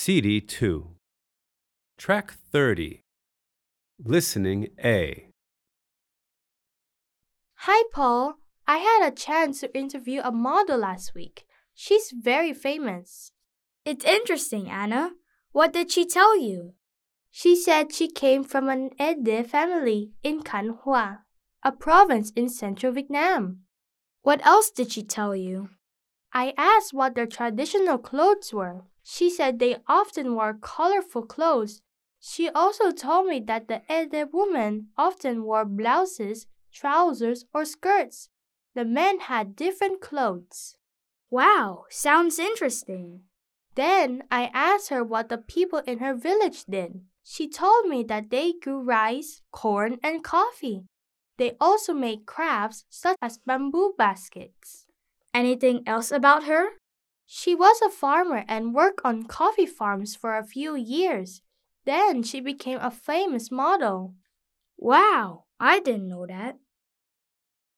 CD2. Track 30. Listening A. Hi, Paul. I had a chance to interview a model last week. She's very famous. It's interesting, Anna. What did she tell you? She said she came from an Ede family in Can Hoa, a province in central Vietnam. What else did she tell you? I asked what their traditional clothes were. She said they often wore colorful clothes. She also told me that the Ede women often wore blouses, trousers, or skirts. The men had different clothes. Wow, sounds interesting. Then I asked her what the people in her village did. She told me that they grew rice, corn, and coffee. They also made crafts such as bamboo baskets. Anything else about her? She was a farmer and worked on coffee farms for a few years. Then she became a famous model. Wow, I didn't know that.